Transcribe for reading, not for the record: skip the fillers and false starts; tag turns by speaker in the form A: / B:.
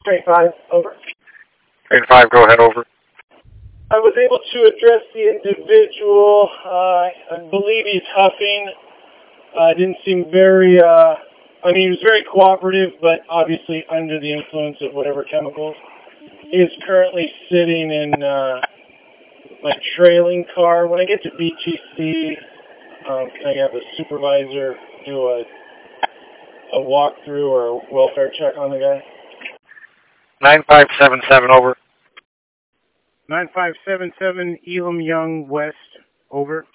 A: Train 5, over.
B: Train 5, go ahead, over.
A: I was able to address the individual. I believe he's huffing. Didn't seem very, he was very cooperative, but obviously under the influence of whatever chemicals. He is currently sitting in my trailing car. When I get to BTC, can I have a supervisor do a walkthrough or a welfare check on the guy?
B: 9577, over.
A: 9577 Elam Young West, over.